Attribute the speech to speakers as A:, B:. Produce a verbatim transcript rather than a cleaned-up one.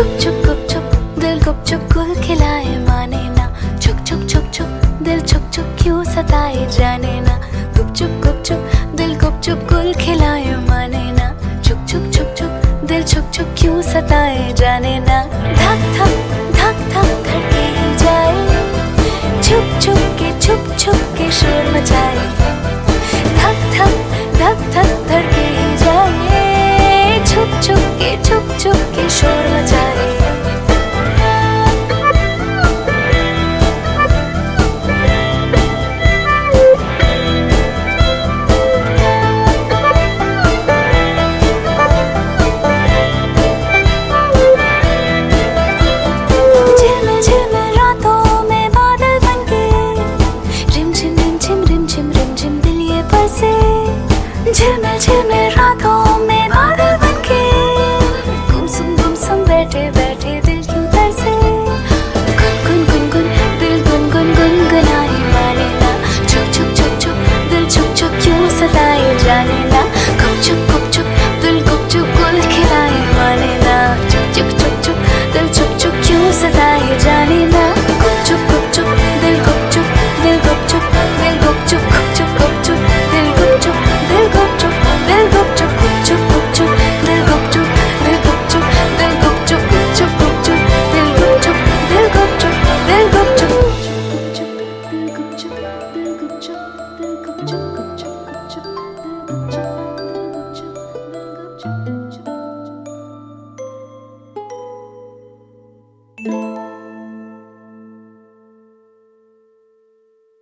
A: गुप चुप गुप चुप दिल गुप चुप गुल खिलाए माने ना, छुक छुक छुक छुक दिल छुक छुक क्यों सताए जाने ना, गुप चुप गुप चुप दिल गुप चुप गुल खिलाए माने ना, छुक छुक छुक छुक दिल छुक छुक क्यों सताए जाने ना। धक धक धक धक धड़के ही जाए, छुप छुप के छुप छुप के शोर मचाए, धक धक धक धक धड़के ही जाए, छुप छुप के छुप छुप के शोर मचाए। झिलमिल झिलमिल रातों में बादल बनके, रिमझिम रिमझिम रिमझिम रिमझिम दिल ये बरसे, झिलमिल झिलमिल रातों में बादल बनके, गुमसुम गुमसुम बैठे बैठे दिल क्यों तरसे, गुन गुन गुन गुन दिल गुन गुन गुनगुनाए माने ना, छुप छुप छुप छुप दिल छुप छुप क्यों सताए जाने ना, गुप चुप गुप चुप दिल गुप चुप गुल खिलाए माने ना, चुप चुप चुप चुप दिल छुप छुप क्यों सताए जाने ना, गुप चुप गुप चुप दिल गुप चुप दिल गुप चुप दिल गुप चुप गुप चुप गुप चुप दिल गुप चुप दिल गुप चुप दिल गुप चुप गुप चुप गुप चुप दिल गुप चुप दिल गुप चुप दिल गुप चुप गुप चुप गुप चुप दिल गुप चुप दिल गुप चुप दिल गुप चुप दिल गुप चुप दिल गुप चुप दिल गुप चुप गुप चुप गुप चुप दिल गुप चुप दिल गुप चुप दिल गुप चुप।